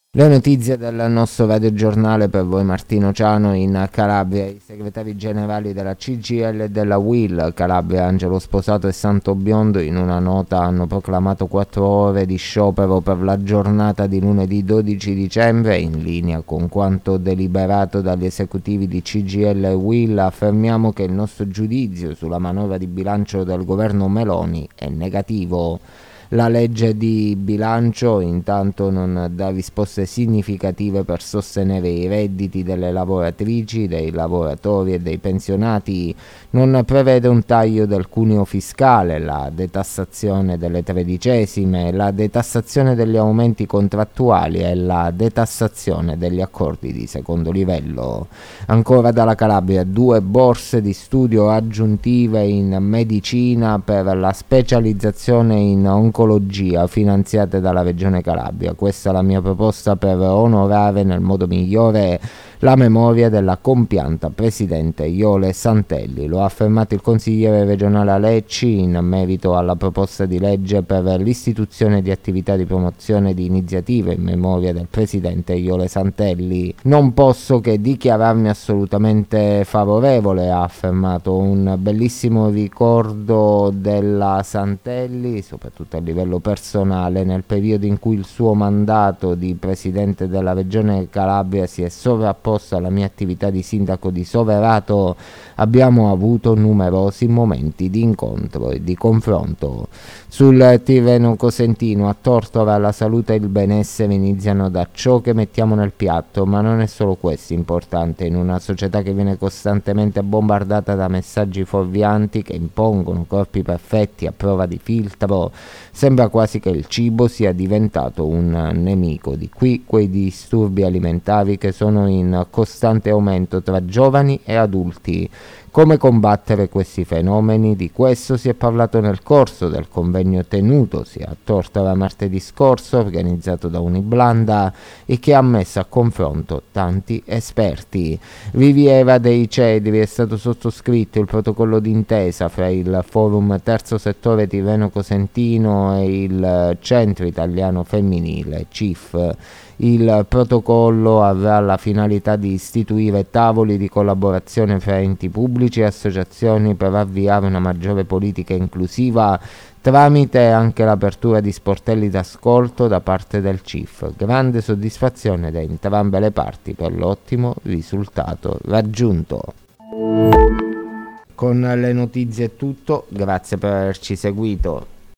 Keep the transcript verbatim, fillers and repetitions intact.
Le notizie del nostro radiogiornale per voi. Martino Ciano. In Calabria i segretari generali della C G I L e della U I L Calabria, Angelo Sposato e Santo Biondo, in una nota hanno proclamato quattro ore di sciopero per la giornata di lunedì dodici dicembre. In linea con quanto deliberato dagli esecutivi di C G I L e U I L, affermiamo che il nostro giudizio sulla manovra di bilancio del governo Meloni è negativo. La legge di bilancio intanto non dà risposte significative per sostenere i redditi delle lavoratrici, dei lavoratori e dei pensionati, non prevede un taglio del cuneo fiscale, la detassazione delle tredicesime, la detassazione degli aumenti contrattuali e la detassazione degli accordi di secondo livello. Ancora dalla Calabria, due borse di studio aggiuntive in medicina per la specializzazione in oncologia finanziate dalla Regione Calabria. Questa è la mia proposta per onorare nel modo migliore la memoria della compianta presidente Iole Santelli. Lo ha affermato il consigliere regionale Alecci in merito alla proposta di legge per l'istituzione di attività di promozione di iniziative in memoria del presidente Iole Santelli. Non posso che dichiararmi assolutamente favorevole, ha affermato. Un bellissimo ricordo della Santelli, soprattutto a livello personale, nel periodo in cui il suo mandato di presidente della regione Calabria si è sovrapposto alla mia attività di sindaco di Soverato. Abbiamo avuto numerosi momenti di incontro e di confronto. Sul Tirreno Cosentino, a Tortora, la salute e il benessere iniziano da ciò che mettiamo nel piatto, ma non è solo questo importante. In una società che viene costantemente bombardata da messaggi fuorvianti che impongono corpi perfetti a prova di filtro, sembra quasi che il cibo sia diventato un nemico. Di qui quei disturbi alimentari che sono in costante aumento tra giovani e adulti. Come combattere questi fenomeni? Di questo si è parlato nel corso del convegno tenutosi a Tortora martedì scorso, organizzato da Uniblanda e che ha messo a confronto tanti esperti. Riviera dei Cedri, è stato sottoscritto il protocollo d'intesa fra il Forum Terzo Settore Tirreno Cosentino e il Centro Italiano Femminile, C I F. Il protocollo avrà la finalità di istituire tavoli di collaborazione fra enti pubblici e associazioni per avviare una maggiore politica inclusiva tramite anche l'apertura di sportelli d'ascolto da parte del C I F. Grande soddisfazione da entrambe le parti per l'ottimo risultato raggiunto. Con le notizie è tutto, grazie per averci seguito.